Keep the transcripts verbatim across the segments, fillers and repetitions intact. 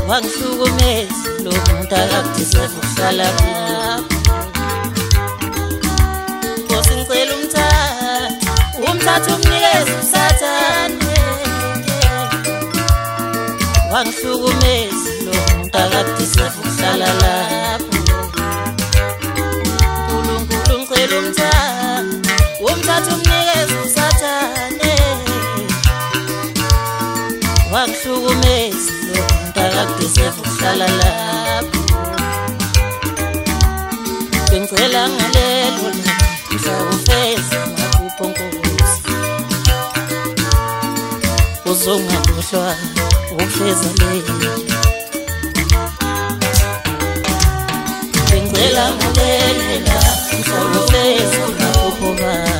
wangihlukumeza lo muntu akadiseva ukuhlala lapho. Nkosi ngicela umthatha, umthatha umnikeze usathane, wangihlukumeza lo muntu akadiseva ukuhlala lapho. Unkulunkulu ngicela umthatha, umthatha umnikeze usathane, wangihlukumeza lo muntu akadiseva ukuhlala lapho. Bengicela ngalelo mhla ufeza maphupho Nkosi, uzongakhohlwa ukufeza le. Bengicela ngalelo mhla ufeza maphupho bami,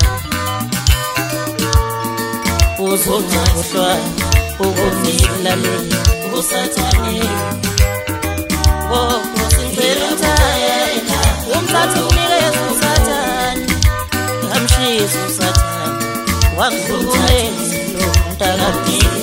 uzongakhohlwa ukufeza le usathane. Oh, ngicela umthatha, umthatha umnikeze usathane, ngamshisa usathane, wangihlukumeza lo muntu akadiseva